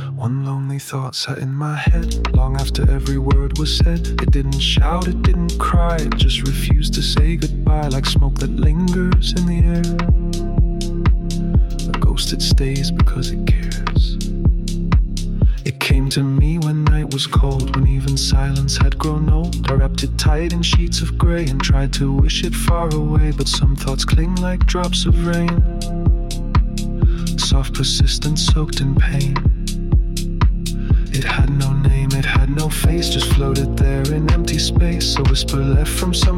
One lonely thought sat in my head long after every word was said. It didn't shout, it didn't cry, it just refused to say goodbye, like smoke that lingers in the air. A ghost that stays because it cares. It came to me when night was cold, when even silence had grown old. I wrapped it tight in sheets of grey and tried to wish it far away, but some thoughts cling like drops of rain, soft, persistent, soaked in pain. It had no name, it had no face, just floated there in empty space. A whisper left from some